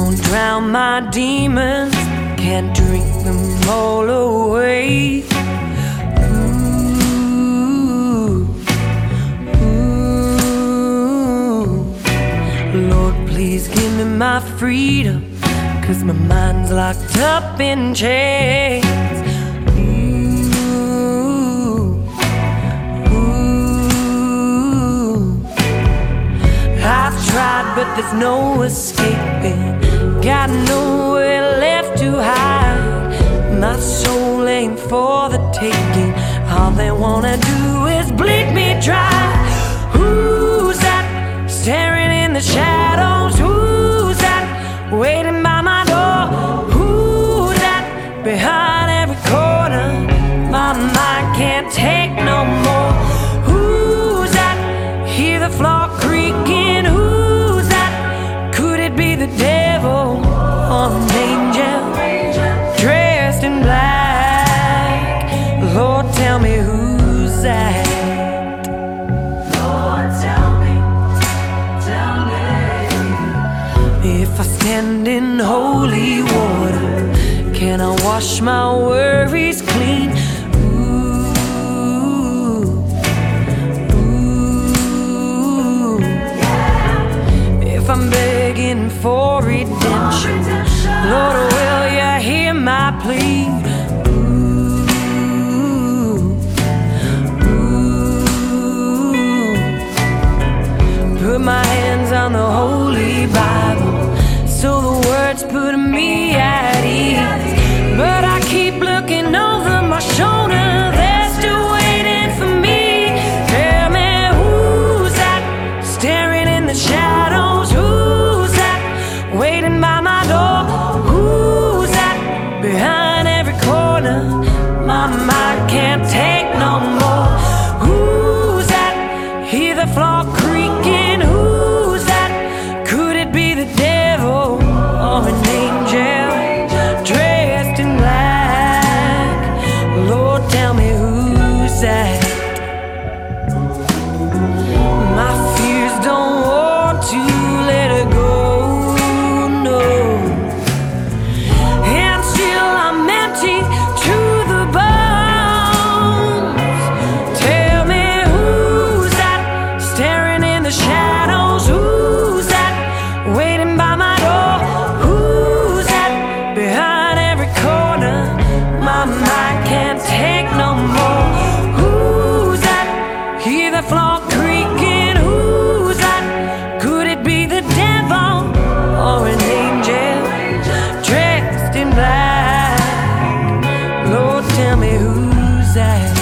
won't drown my demons, can't drink them all away. Ooh, ooh. Lord, please give me my freedom, 'cause my mind's locked up in chains. I've tried, but there's no escaping. Got nowhere left to hide. My soul ain't for the taking. All they wanna do is bleed me dry. Who's that staring in the shadows? Who's that waiting by my door? Who's that behind every corner? My mind can't take no more. Who's that? Hear the floor creaking. Who's that? Could it be the devil or an angel dressed in black? Lord, tell me who's that? Lord, tell me. If I stand in holy water, can I wash my worries clean? If I'm begging for redemption, Lord, will you hear my plea? Ooh, ooh. Put my hands on the Holy Bible, so the words put me at ease. But I keep looking over my shoulder, they're still waiting for me. Tell me who's that staring in the shadows? Who's that waiting by my door? Who's that behind every corner? My mind can't take no more. Who's that? Hear the floor creaking. Who's that? Could it be the devil or an angel dressed in black? Lord, tell me who's that? My fears don't want to let it go, no. And still I'm empty to the bones. Tell me who's that staring in the shadows? Who's that waiting by my door? Who's that behind every corner? My mind can't take no more. Who's that? Hear the floor creaking. Who's that? Could it be the devil or an angel dressed in black? Lord, tell me who's that?